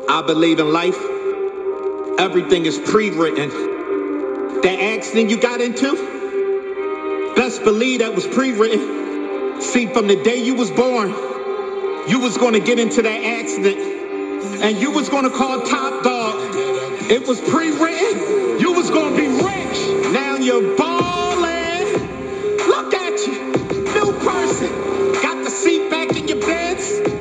I believe in life. Everything is pre-written. That accident you got into, best believe that was pre-written. See, from the day you was born, you was going to get into that accident, and you was going to call Top Dog. It was pre-written. You was going to be rich. Now you're balling. Look at you, new person. Got the seat back in your beds.